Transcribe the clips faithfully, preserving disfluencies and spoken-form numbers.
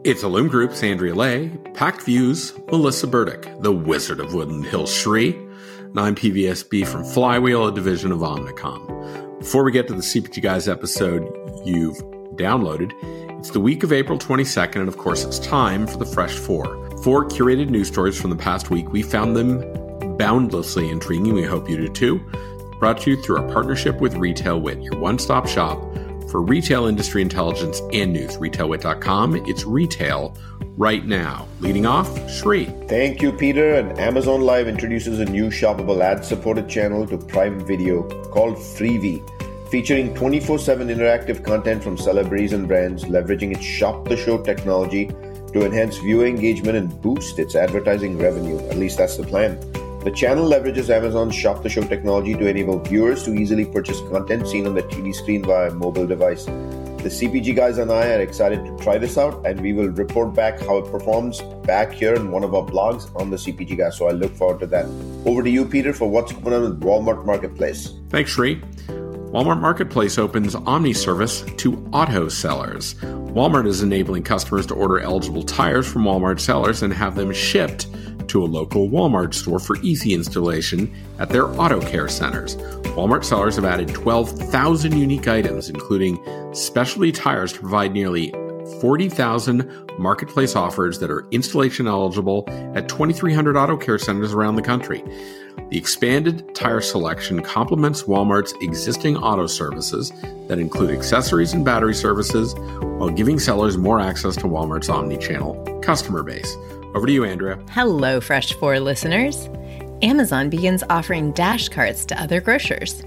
It's Illume Group's Andrea Lay, Pact View's Melissa Burdick, the Wizard of Woodland Hills Shri, and I'm P V S B from Flywheel, a division of Omnicom. Before we get to the C P G Guys episode you've downloaded, it's the week of April twenty-second, and of course it's time for the Fresh Four. Four curated news stories from the past week. We found them boundlessly intriguing. We hope you do too. Brought to you through our partnership with Retail Wit, your one-stop shop for retail industry intelligence and news. retail wit dot com. It's retail right now. Leading off, Shri. Thank you, Peter. And Amazon Live introduces a new shoppable ad-supported channel to Prime Video called Freevee, featuring twenty-four seven interactive content from celebrities and brands, leveraging its Shop the Show technology to enhance viewer engagement and boost its advertising revenue. At least that's the plan. The channel leverages Amazon's Shop the Show technology to enable viewers to easily purchase content seen on the T V screen via a mobile device. The C P G guys and I are excited to try this out, and we will report back how it performs back here in one of our blogs on the C P G guys. So I look forward to that. Over to you, Peter, for what's going on with Walmart Marketplace. Thanks, Shri. Walmart Marketplace opens Omni service to auto sellers. Walmart is enabling customers to order eligible tires from Walmart sellers and have them shipped to a local Walmart store for easy installation at their auto care centers. Walmart sellers have added twelve thousand unique items, including specialty tires, to provide nearly forty thousand marketplace offers that are installation eligible at twenty-three hundred auto care centers around the country. The expanded tire selection complements Walmart's existing auto services that include accessories and battery services, while giving sellers more access to Walmart's omni-channel customer base. Over to you, Andrea. Hello, Fresh Four listeners. Amazon begins offering Dash Carts to other grocers.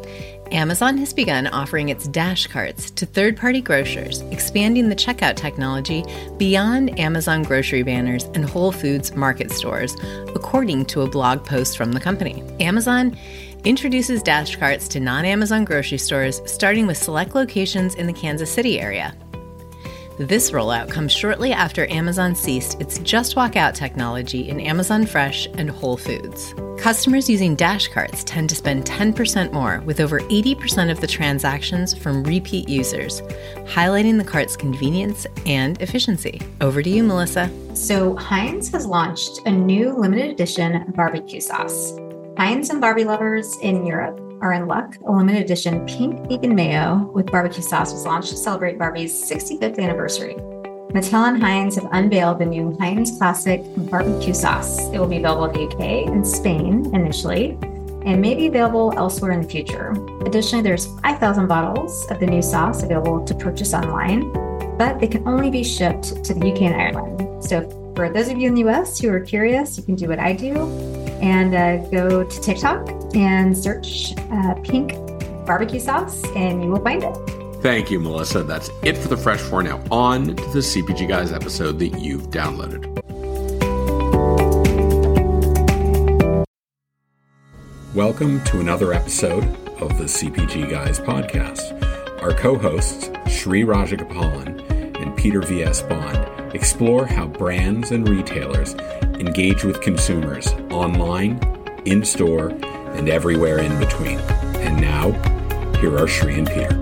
Amazon has begun offering its Dash Carts to third-party grocers, expanding the checkout technology beyond Amazon grocery banners and Whole Foods market stores, according to a blog post from the company. Amazon introduces Dash Carts to non-Amazon grocery stores, starting with select locations in the Kansas City area. This rollout comes shortly after Amazon ceased its Just Walk Out technology in Amazon Fresh and Whole Foods. Customers using Dash Carts tend to spend ten percent more, with over eighty percent of the transactions from repeat users, highlighting the cart's convenience and efficiency. Over to you, Melissa. So Heinz has launched a new limited edition barbecue sauce. Heinz and Barbie lovers in Europe are in luck. A limited edition pink vegan mayo with barbecue sauce was launched to celebrate Barbie's sixty-fifth anniversary. Mattel and Heinz have unveiled the new Heinz Classic barbecue sauce. It will be available in the U K and Spain initially, and may be available elsewhere in the future. Additionally, there's five thousand bottles of the new sauce available to purchase online, but they can only be shipped to the U K and Ireland. So for those of you in the U S who are curious, you can do what I do and uh, go to TikTok and search uh, pink barbecue sauce, and you will find it. Thank you, Melissa. That's it for the Fresh Four. Now on to the C P G Guys episode that you've downloaded. Welcome to another episode of the C P G Guys podcast. Our co-hosts, Shri Rajagopalan and Peter V S. Bond, explore how brands and retailers engage with consumers online, in-store, and everywhere in between. And now, here are Shri and Peter.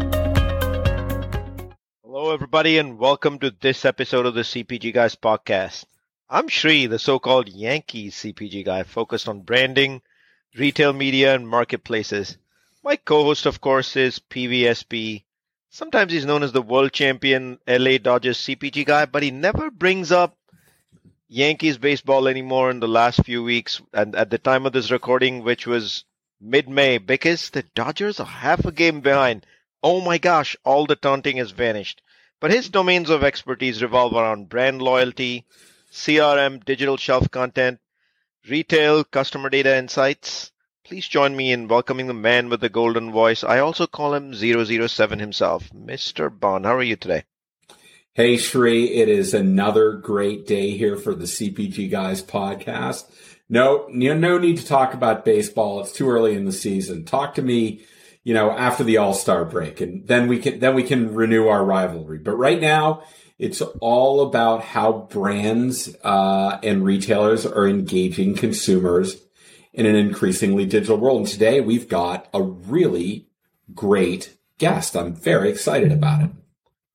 Hello, everybody, and welcome to this episode of the C P G Guys podcast. I'm Shri, the so-called Yankee C P G guy focused on branding, retail media, and marketplaces. My co-host, of course, is P V S B. Sometimes he's known as the world champion L A Dodgers C P G guy, but he never brings up Yankees baseball anymore in the last few weeks, and at the time of this recording, which was mid-May, because the Dodgers are half a game behind. Oh my gosh, all the taunting has vanished. But his domains of expertise revolve around brand loyalty, C R M, digital shelf content, retail, customer data insights. Please join me in welcoming the man with the golden voice. I also call him zero zero seven himself, Mister Bond. How are you today? Hey, Shri, it is another great day here for the C P G Guys podcast. No, no need to talk about baseball. It's too early in the season. Talk to me, you know, after the All-Star break, and then we can, then we can renew our rivalry. But right now, it's all about how brands uh, and retailers are engaging consumers in an increasingly digital world. And today we've got a really great guest. I'm very excited about it.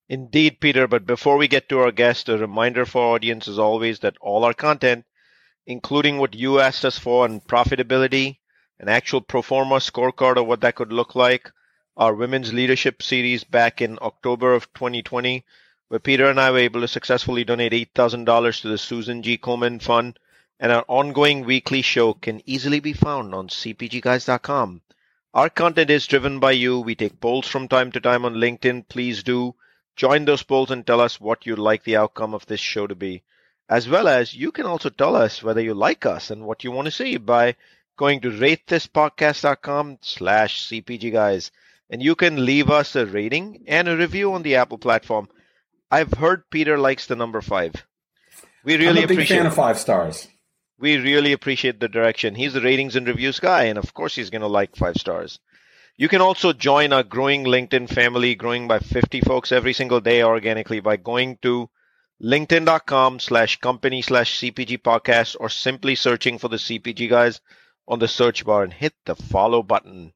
Indeed, Peter, but before we get to our guest, a reminder for our audience as always that all our content, including what you asked us for on profitability, an actual pro forma scorecard of what that could look like, our women's leadership series back in October of twenty twenty, where Peter and I were able to successfully donate eight thousand dollars to the Susan G. Komen Fund, and our ongoing weekly show can easily be found on c p g guys dot com. Our content is driven by you. We take polls from time to time on LinkedIn. Please do join those polls and tell us what you'd like the outcome of this show to be. As well as you can also tell us whether you like us and what you want to see by going to ratethispodcast.com slash CPG guys. And you can leave us a rating and a review on the Apple platform. I've heard Peter likes the number five. We really I'm a big appreciate fan of five stars. We really appreciate the direction. He's the ratings and reviews guy, and of course he's going to like five stars. You can also join our growing LinkedIn family, growing by fifty folks every single day organically by going to linkedin.com slash company slash CPG podcast or simply searching for the C P G guys on the search bar and hit the follow button.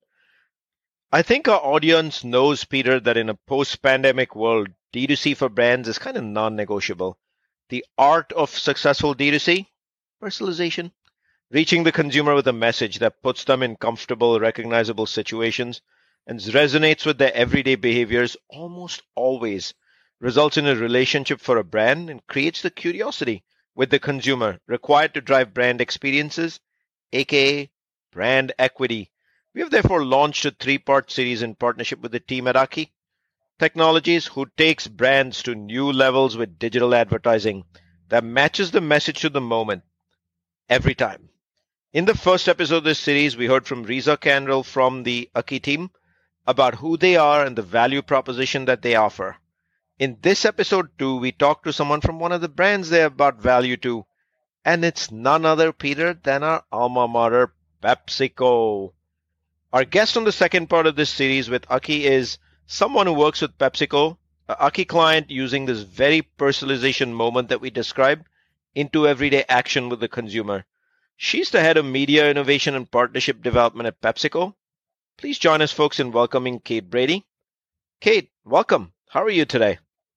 I think our audience knows, Peter, that in a post-pandemic world, D two C for brands is kind of non-negotiable. The art of successful D two C, personalization, reaching the consumer with a message that puts them in comfortable, recognizable situations and resonates with their everyday behaviors almost always results in a relationship for a brand and creates the curiosity with the consumer required to drive brand experiences, aka brand equity. We have therefore launched a three-part series in partnership with the team at Aki Technologies, who takes brands to new levels with digital advertising that matches the message to the moment every time. In the first episode of this series, we heard from Riza Kandral from the Aki team about who they are and the value proposition that they offer. In this episode two, we talked to someone from one of the brands they're about value to, and it's none other, Peter, than our alma mater, PepsiCo. Our guest on the second part of this series with Aki is someone who works with PepsiCo, an Aki client using this very personalization moment that we described into everyday action with the consumer. She's the head of media innovation and partnership development at PepsiCo. Please join us, folks, in welcoming Kate Brady. Kate, welcome. How are you today?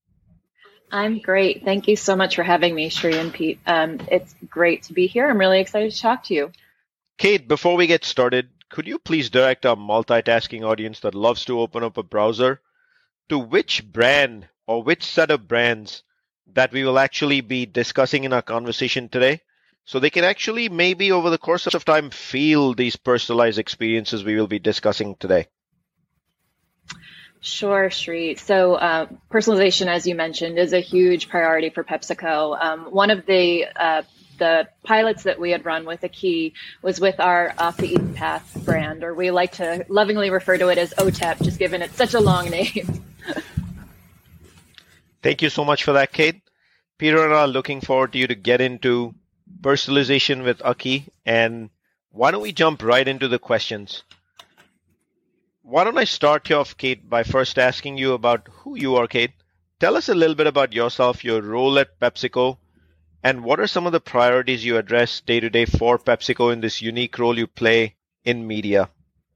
I'm great. Thank you so much for having me, Shri and Pete. Um, it's great to be here. I'm really excited to talk to you. Kate, before we get started, could you please direct our multitasking audience that loves to open up a browser to which brand or which set of brands that we will actually be discussing in our conversation today, so they can actually maybe over the course of time feel these personalized experiences we will be discussing today? Sure, Shri. So uh, personalization, as you mentioned, is a huge priority for PepsiCo. Um, one of the uh, the pilots that we had run with Aki was with our Off the Eaten Path brand, or we like to lovingly refer to it as O T E P, just given it's such a long name. Thank you so much for that, Kate. Peter and I are looking forward to you to get into personalization with Aki, and why don't we jump right into the questions? Why don't I start you off, Kate, by first asking you about who you are, Kate. Tell us a little bit about yourself, your role at PepsiCo, and what are some of the priorities you address day to day for PepsiCo in this unique role you play in media?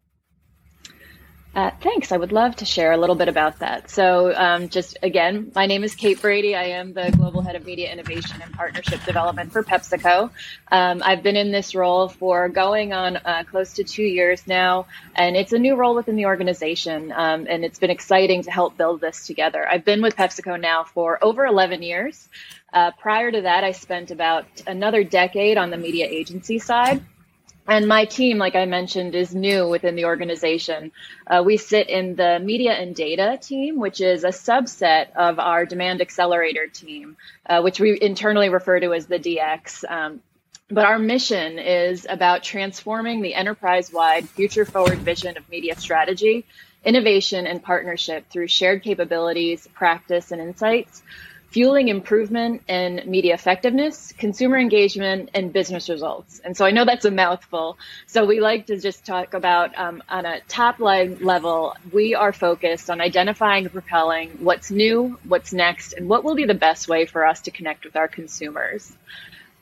Uh, thanks. I would love to share a little bit about that. So um, just again, my name is Kate Brady. I am the Global Head of Media Innovation and Partnership Development for PepsiCo. Um, I've been in this role for going on uh, close to two years now, and it's a new role within the organization, um, and it's been exciting to help build this together. I've been with PepsiCo now for over eleven years. Uh, prior to that, I spent about another decade on the media agency side. And my team, like I mentioned, is new within the organization. Uh, we sit in the media and data team, which is a subset of our demand accelerator team, uh, which we internally refer to as the D X. Um, but our mission is about transforming the enterprise-wide future-forward vision of media strategy, innovation, and partnership through shared capabilities, practice, and insights, fueling improvement in media effectiveness, consumer engagement, and business results. And so I know that's a mouthful. So we like to just talk about um, on a top line level, we are focused on identifying and propelling what's new, what's next, and what will be the best way for us to connect with our consumers.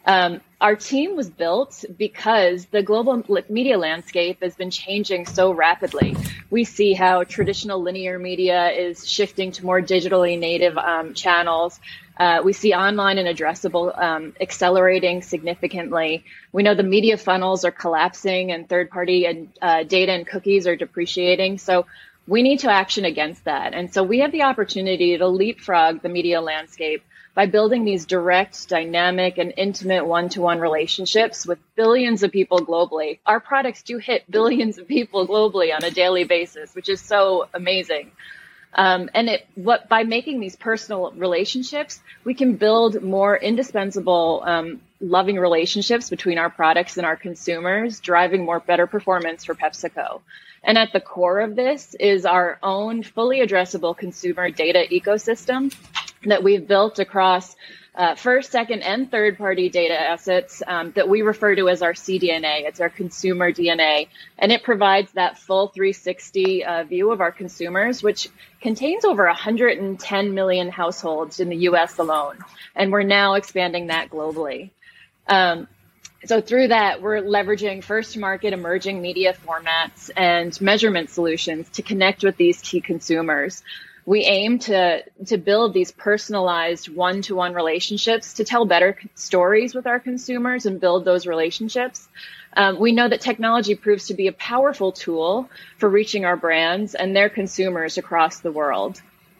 Um, our team was built because the global media landscape has been changing so rapidly. We see how traditional linear media is shifting to more digitally native um, channels. Uh, we see online and addressable um, accelerating significantly. We know the media funnels are collapsing and third-party and uh, data and cookies are depreciating. So we need to action against that. And so we have the opportunity to leapfrog the media landscape by building these direct, dynamic, and intimate one-to-one relationships with billions of people globally. Our products do hit billions of people globally on a daily basis, which is so amazing. Um, and it, what by making these personal relationships, we can build more indispensable, um, loving relationships between our products and our consumers, driving more better performance for PepsiCo. And at the core of this is our own fully addressable consumer data ecosystem that we've built across uh, first, second, and third-party data assets um, that we refer to as our C D N A. It's our consumer D N A, and it provides that full three sixty uh, view of our consumers, which contains over one hundred ten million households in the U S alone, and we're now expanding that globally. Um, So through that, we're leveraging first-to-market emerging media formats and measurement solutions to connect with these key consumers. We aim to, to build these personalized one-to-one relationships to tell better stories with our consumers and build those relationships. Um, we know that technology proves to be a powerful tool for reaching our brands and their consumers across the world.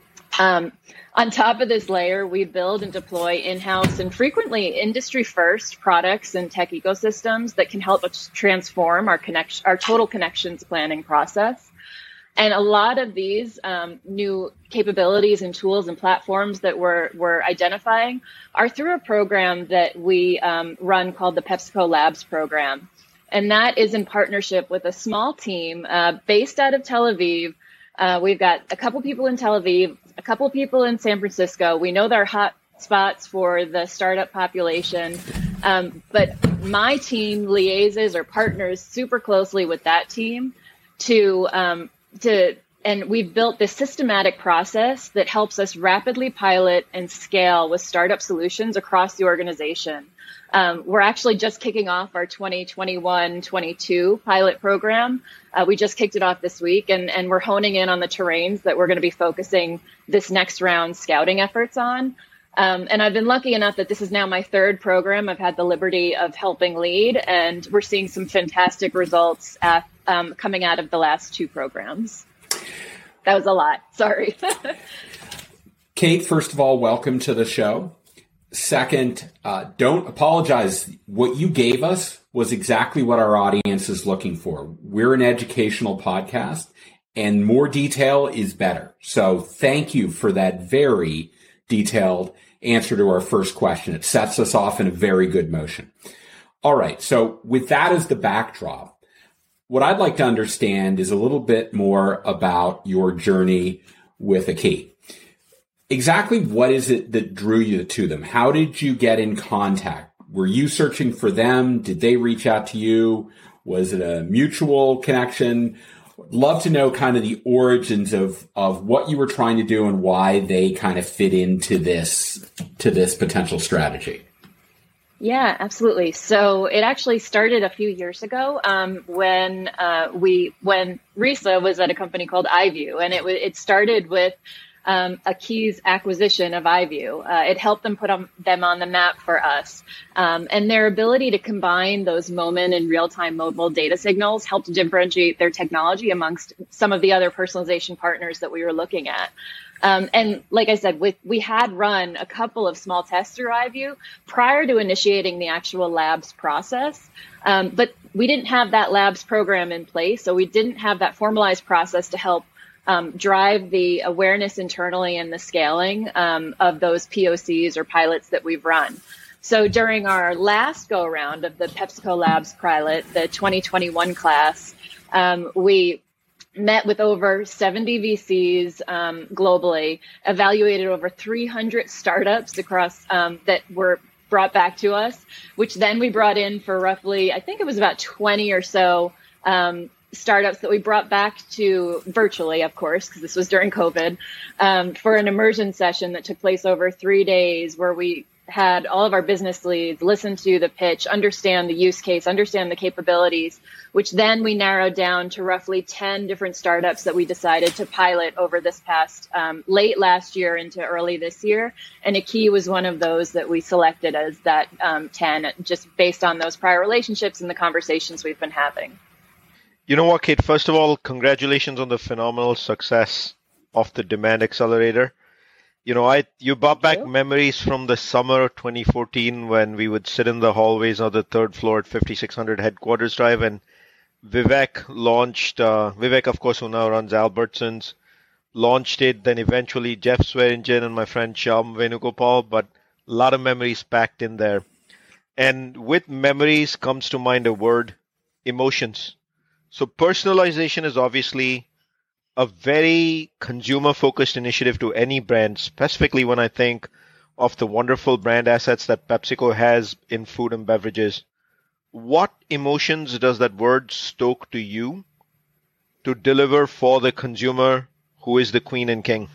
Um, on top of this layer, we build and deploy in-house and frequently industry-first products and tech ecosystems that can help us transform our connection, our total connections planning process. And a lot of these um, new capabilities and tools and platforms that we're, we're identifying are through a program that we um, run called the PepsiCo Labs program. And that is in partnership with a small team uh, based out of Tel Aviv. Uh, we've got a couple people in Tel Aviv, a couple people in San Francisco. We know they're hot spots for the startup population. Um, but my team liaises or partners super closely with that team to, um, to, and we've built this systematic process that helps us rapidly pilot and scale with startup solutions across the organization. Um, we're actually just kicking off our twenty twenty-one twenty-two pilot program. Uh, we just kicked it off this week, and, and we're honing in on the terrains that we're going to be focusing this next round scouting efforts on. Um, and I've been lucky enough that this is now my third program I've had the liberty of helping lead, and we're seeing some fantastic results at, um, coming out of the last two programs. That was a lot. Sorry. Kate, first of all, welcome to the show. Second, uh, don't apologize. What you gave us was exactly what our audience is looking for. We're an educational podcast, and more detail is better. So thank you for that very detailed answer to our first question. It sets us off in a very good motion. All right. So with that as the backdrop, what I'd like to understand is a little bit more about your journey with Akeet. Exactly what is it that drew you to them? How did you get in contact? Were you searching for them? Did they reach out to you? Was it a mutual connection? Love to know kind of the origins of, of what you were trying to do and why they kind of fit into this, to this potential strategy. Yeah, absolutely. So it actually started a few years ago um, when uh, we when Risa was at a company called iView, and it w- it started with um, Akeet's acquisition of iView. Uh, it helped them put on, them on the map for us, um, and their ability to combine those moment and real time mobile data signals helped differentiate their technology amongst some of the other personalization partners that we were looking at. Um, and like I said, with, we had run a couple of small tests through iView prior to initiating the actual labs process. Um, but we didn't have that labs program in place. So we didn't have that formalized process to help um, drive the awareness internally and the scaling um, of those P O Cs or pilots that we've run. So during our last go around of the PepsiCo Labs pilot, the twenty twenty-one class, um, we met with over seventy V Cs um, globally, evaluated over three hundred startups across um, that were brought back to us, which then we brought in for roughly, I think it was about twenty or so um, startups that we brought back to virtually, of course, because this was during COVID, um, for an immersion session that took place over three days where we had all of our business leads listen to the pitch, understand the use case, understand the capabilities, which then we narrowed down to roughly ten different startups that we decided to pilot over this past um, late last year into early this year. And Akii was one of those that we selected as that um, ten, just based on those prior relationships and the conversations we've been having. You know what, Kate? First of all, congratulations on the phenomenal success of the Demand Accelerator. You know, I you brought back you. memories from the summer of twenty fourteen when we would sit in the hallways on the third floor at fifty-six hundred Headquarters Drive, and Vivek launched, uh, Vivek, of course, who now runs Albertsons, launched it, then eventually Jeff Swearingen and my friend Shyam Venugopal, but a lot of memories packed in there. And with memories comes to mind a word, emotions. So personalization is obviously a very consumer-focused initiative to any brand, specifically when I think of the wonderful brand assets that PepsiCo has in food and beverages. What emotions does that word stoke to you to deliver for the consumer who is the queen and king?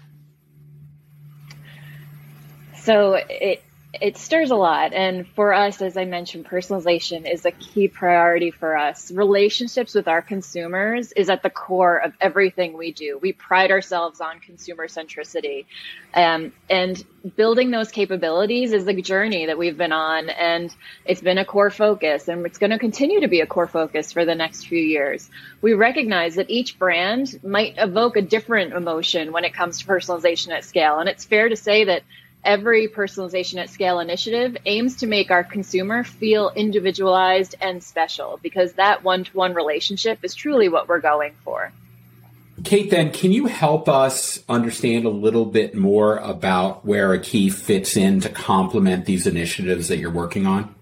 So it It stirs a lot. And for us, as I mentioned, personalization is a key priority for us. Relationships with our consumers is at the core of everything we do. We pride ourselves on consumer centricity. Um, and building those capabilities is a journey that we've been on. And it's been a core focus. And it's going to continue to be a core focus for the next few years. We recognize that each brand might evoke a different emotion when it comes to personalization at scale. And it's fair to say that every personalization at scale initiative aims to make our consumer feel individualized and special, because that one-to-one relationship is truly what we're going for. Kate, then, can you help us understand a little bit more about where Akii fits in to complement these initiatives that you're working on?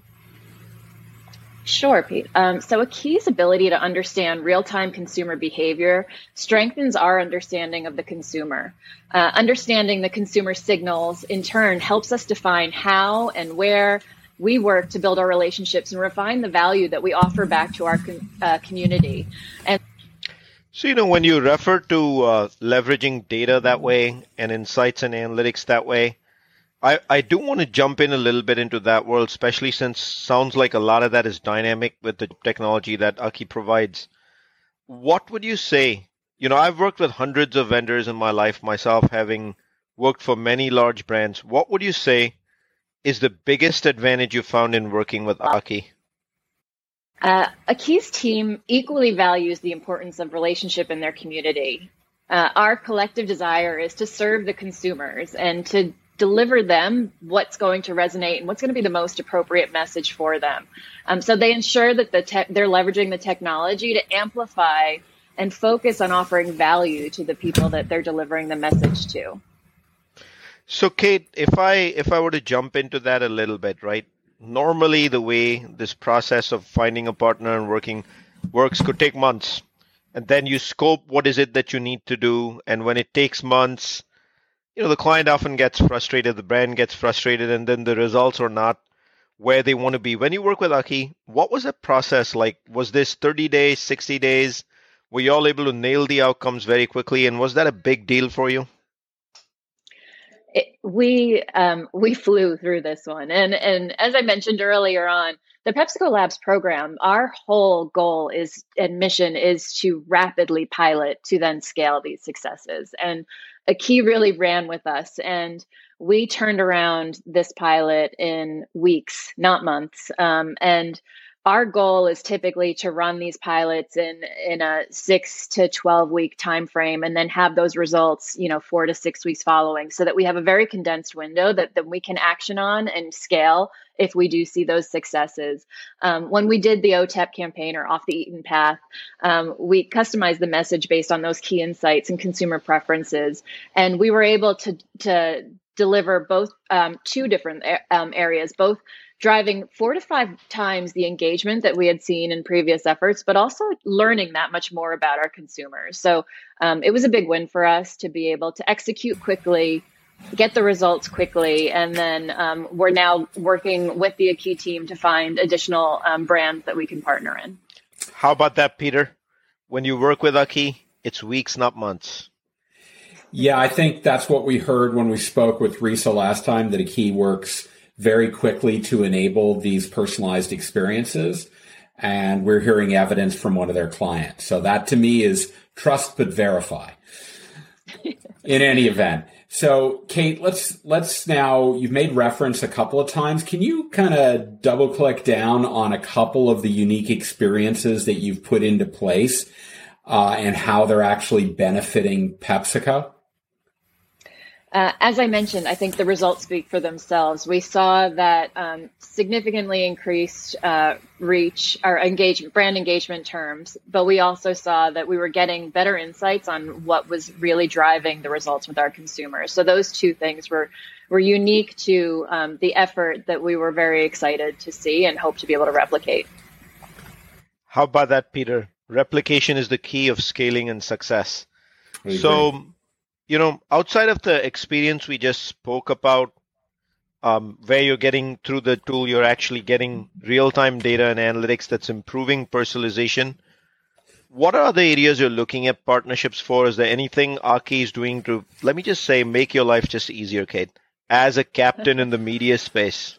Sure, Pete. Um, so Akii's ability to understand real-time consumer behavior strengthens our understanding of the consumer. Uh, understanding the consumer signals, in turn, helps us define how and where we work to build our relationships and refine the value that we offer back to our con- uh, community. And so, you know, when you refer to uh, leveraging data that way and insights and analytics that way, I, I do want to jump in a little bit into that world, especially since sounds like a lot of that is dynamic with the technology that Akii provides. What would you say? You know, I've worked with hundreds of vendors in my life myself, having worked for many large brands. What would you say is the biggest advantage you found in working with Akii? Uh, Akii's team equally values the importance of relationship in their community. Uh, our collective desire is to serve the consumers and to deliver them what's going to resonate and what's going to be the most appropriate message for them. Um, so they ensure that the te- they're leveraging the technology to amplify and focus on offering value to the people that they're delivering the message to. So, Kate, if I if I were to jump into that a little bit, right? Normally, the way this process of finding a partner and working works could take months, and then you scope what is it that you need to do, and when it takes months, you know, the client often gets frustrated, the brand gets frustrated, and then the results are not where they want to be. When you work with Akii, what was that process like? Was this thirty days, sixty days? Were you all able to nail the outcomes very quickly? And was that a big deal for you? It, we um, we flew through this one. And, and as I mentioned earlier on, the PepsiCo Labs program, our whole goal is and mission is to rapidly pilot to then scale these successes. And Akii really ran with us, and we turned around this pilot in weeks, not months. Um, and our goal is typically to run these pilots in, in a six to twelve week time frame, and then have those results, you know, four to six weeks following, so that we have a very condensed window that, that we can action on and scale if we do see those successes. Um, when we did the O T E P campaign, or Off the Eaten Path, um, we customized the message based on those key insights and consumer preferences. And we were able to, to deliver both um, two different um, areas, both driving four to five times the engagement that we had seen in previous efforts, but also learning that much more about our consumers. So um, it was a big win for us to be able to execute quickly, get the results quickly, and then um, we're now working with the Akii team to find additional um, brands that we can partner in. How about that, Peter? When you work with Akii, it's weeks, not months. Yeah, I think that's what we heard when we spoke with Risa last time, that Akii works very quickly to enable these personalized experiences. And we're hearing evidence from one of their clients. So that to me is trust but verify in any event. So Kate, let's let's now, you've made reference a couple of times. Can you kind of double click down on a couple of the unique experiences that you've put into place uh, and how they're actually benefiting PepsiCo? Uh, as I mentioned, I think the results speak for themselves. We saw that um, significantly increased uh, reach, our engagement, brand engagement terms, but we also saw that we were getting better insights on what was really driving the results with our consumers. So those two things were were unique to um, the effort that we were very excited to see and hope to be able to replicate. How about that, Peter? Replication is the key of scaling and success. So, you know, outside of the experience we just spoke about, um, where you're getting through the tool, you're actually getting real-time data and analytics that's improving personalization. What are the areas you're looking at partnerships for? Is there anything Aki is doing to, let me just say, make your life just easier, Kate, as a captain in the media space?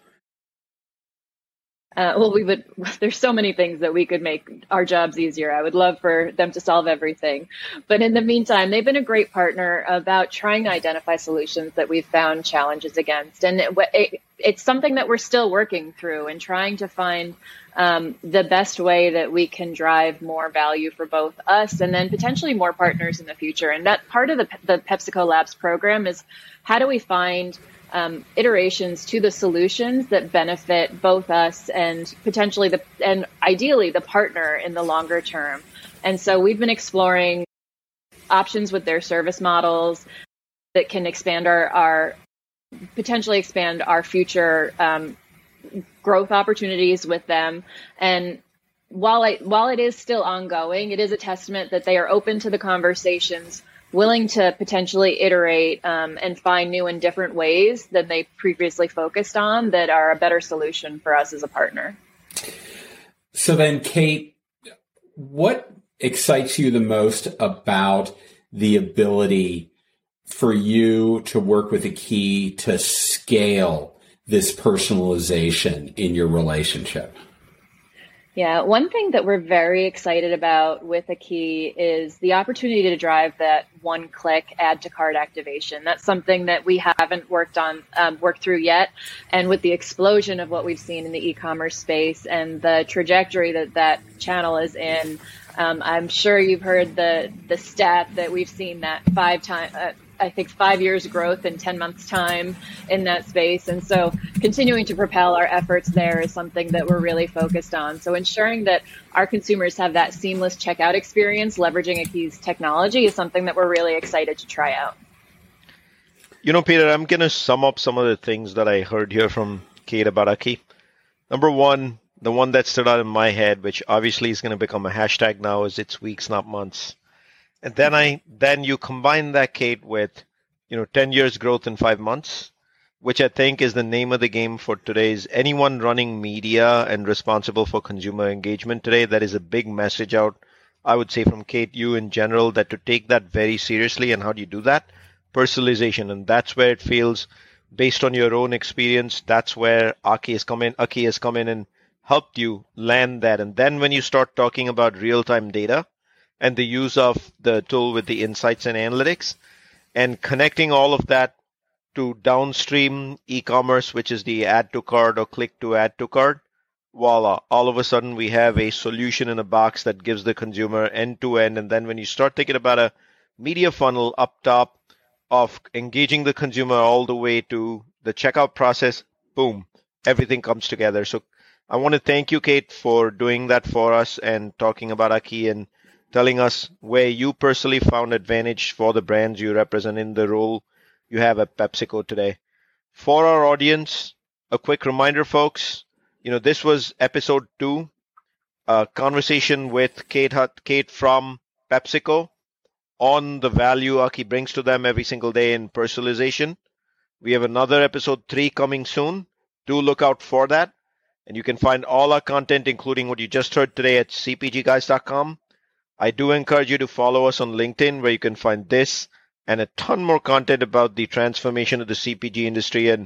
Uh, well, we would, there's so many things that we could make our jobs easier. I would love for them to solve everything. But in the meantime, they've been a great partner about trying to identify solutions that we've found challenges against. And it, it, it's something that we're still working through and trying to find um, the best way that we can drive more value for both us and then potentially more partners in the future. And that part of the, the PepsiCo Labs program is how do we find Um, iterations to the solutions that benefit both us and potentially the and ideally the partner in the longer term. And so we've been exploring options with their service models that can expand our, our potentially expand our future um, growth opportunities with them. And while I, while it is still ongoing, it is a testament that they are open to the conversations, willing to potentially iterate um, and find new and different ways that they previously focused on that are a better solution for us as a partner. So then, Kate, what excites you the most about the ability for you to work with Aki to scale this personalization in your relationship? Yeah, one thing that we're very excited about with Aki is the opportunity to drive that one-click add to cart activation. That's something that we haven't worked on, um, worked through yet. And with the explosion of what we've seen in the e-commerce space and the trajectory that that channel is in, um, I'm sure you've heard the the stat that we've seen that five times. Uh, I think five years growth in ten months time in that space. And so continuing to propel our efforts there is something that we're really focused on. So ensuring that our consumers have that seamless checkout experience, leveraging Aki's technology is something that we're really excited to try out. You know, Peter, I'm going to sum up some of the things that I heard here from Kate about Aki. Number one, the one that stood out in my head, which obviously is going to become a hashtag now, is it's weeks, not months. And then I then you combine that, Kate, with, you know, ten years growth in five months, which I think is the name of the game for today's anyone running media and responsible for consumer engagement today. That is a big message out, I would say, from Kate, you in general, that to take that very seriously. And how do you do that? Personalization. And that's where it feels, based on your own experience, that's where Aki has come in, Aki has come in and helped you land that. And then when you start talking about real-time data, and the use of the tool with the insights and analytics, and connecting all of that to downstream e-commerce, which is the add to cart or click to add to cart, voila, all of a sudden we have a solution in a box that gives the consumer end to end. And then when you start thinking about a media funnel up top of engaging the consumer all the way to the checkout process, boom, everything comes together. So I want to thank you, Kate, for doing that for us and talking about Aki and telling us where you personally found advantage for the brands you represent in the role you have at PepsiCo today. For our audience, a quick reminder, folks, you know, this was episode two, a conversation with Kate, Kate from PepsiCo on the value Aki brings to them every single day in personalization. We have another episode three coming soon. Do look out for that. And you can find all our content, including what you just heard today, at c p g guys dot com. I do encourage you to follow us on LinkedIn, where you can find this and a ton more content about the transformation of the C P G industry and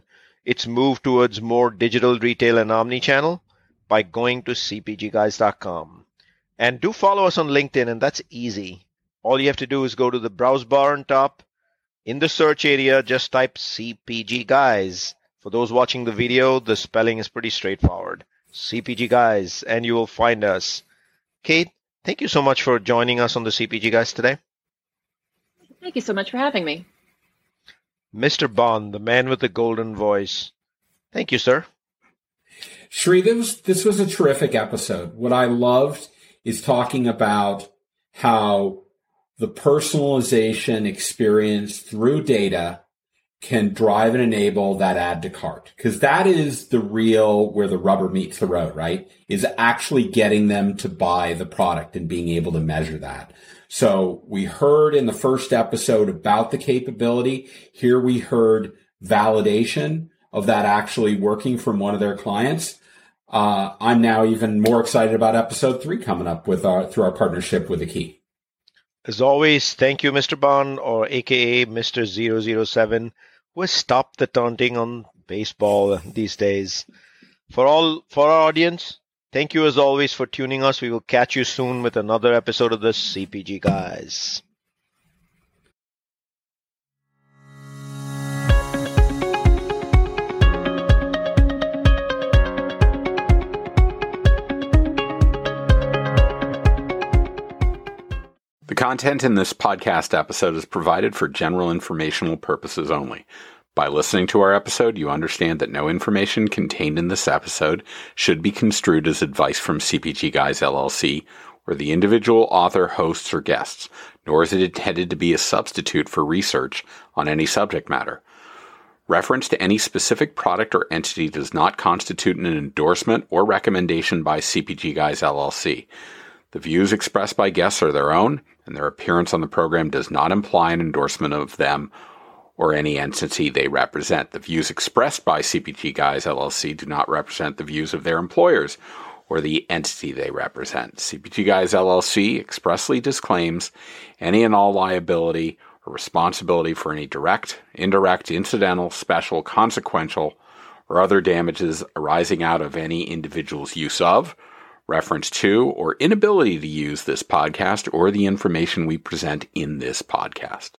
its move towards more digital retail and omni-channel by going to c p g guys dot com. And do follow us on LinkedIn, and that's easy. All you have to do is go to the browse bar on top. In the search area, just type C P G Guys. For those watching the video, the spelling is pretty straightforward. C P G Guys, and you will find us. Kate, thank you so much for joining us on the C P G Guys today. Thank you so much for having me. Mister Bond, the man with the golden voice. Thank you, sir. Shri, this was, this was a terrific episode. What I loved is talking about how the personalization experience through data can drive and enable that add to cart. Because that is the real where the rubber meets the road, right? Is actually getting them to buy the product and being able to measure that. So we heard in the first episode about the capability. Here we heard validation of that actually working from one of their clients. Uh, I'm now even more excited about episode three coming up with our, through our partnership with Akey. As always, thank you, Mister Bond, or A K A Mister zero zero seven, who has stopped the taunting on baseball these days. For all, for our audience, thank you as always for tuning us. We will catch you soon with another episode of the C P G Guys. The content in this podcast episode is provided for general informational purposes only. By listening to our episode, you understand that no information contained in this episode should be construed as advice from C P G Guys L L C or the individual author, hosts, or guests, nor is it intended to be a substitute for research on any subject matter. Reference to any specific product or entity does not constitute an endorsement or recommendation by C P G Guys L L C. The views expressed by guests are their own, and their appearance on the program does not imply an endorsement of them or any entity they represent. The views expressed by C P G Guys L L C do not represent the views of their employers or the entity they represent. C P G Guys L L C expressly disclaims any and all liability or responsibility for any direct, indirect, incidental, special, consequential, or other damages arising out of any individual's use of, reference to, or inability to use this podcast or the information we present in this podcast.